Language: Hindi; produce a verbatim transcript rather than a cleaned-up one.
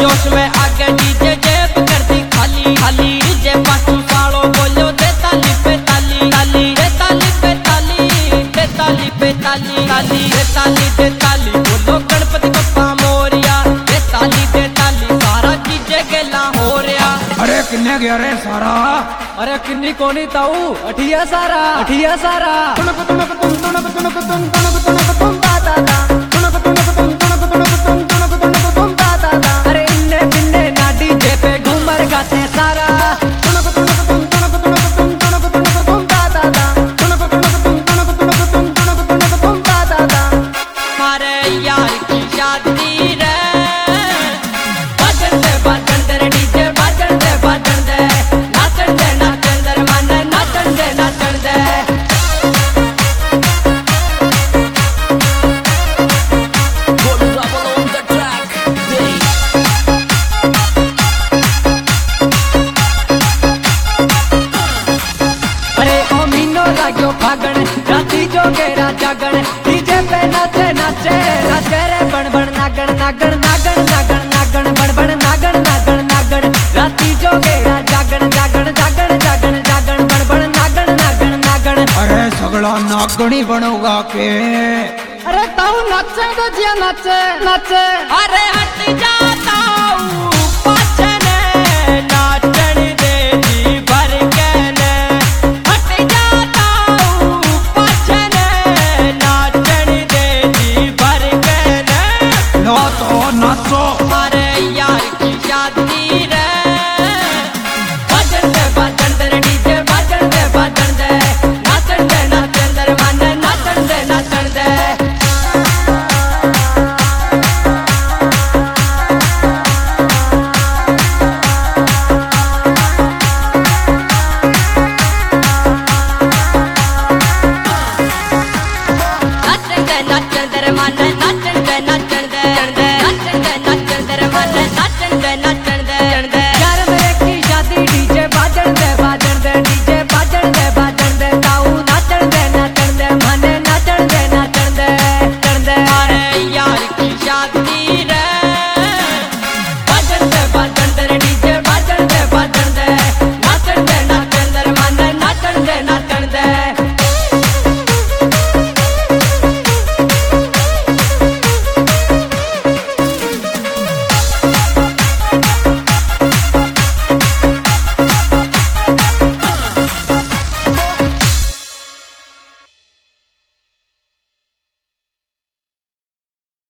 जोश में आगे डीजे जेब कर दी खाली खाली डीजे पाछू सालो बोलो दे ताली पे ताली ताली दे ताली पे ताली दे ताली पे ताली ताली दे ताली दे ताली बोलो गणपति बप्पा मोरिया दे ताली दे ताली सारा डीजे गेला हो रहा। अरे किन्ने गया रे सारा? अरे किन्नी कोनी ताऊ अठिया सारा अठिया सारा तुनक तुनक तुम तुनक तुनक तुम तुनक तुनक तुम ता ता ता तुनक तुनक तुम तुनक तुनक तुम तुनक तुनक तुम ता ता ता। अरे इन्ने बिन्ने ना डीजे पे घूमर गाते सारा तुनक तुनक तुम तुनक तुनक तुम तुनक तुनक तुम ता ता ता तुनक तुनक तुम तुनक तुनक तुम तुनक तुनक तुम ता ता ता। मारे यार की शादी रे बाजन दे बाजन दे डीजे बाजन दे बाजन दे नाचन दे नाचन दे मन नाचन दे नाचन दे। अरे ओ मीनो लागो फागण राती जो गेरा जागण डीजे पे नाचे नाचे नाचे रे बण बण नागण नागण नागण नागण नागण बण बण नागण नागण नागण राती जो गेरा जागण जागण जागण जागण जागण बण बण नागण नागण नागण। अरे सगड़ा नागणी बनोगा के? अरे ताऊ नाचे तो जिया नाचे नाचे अरे हट जा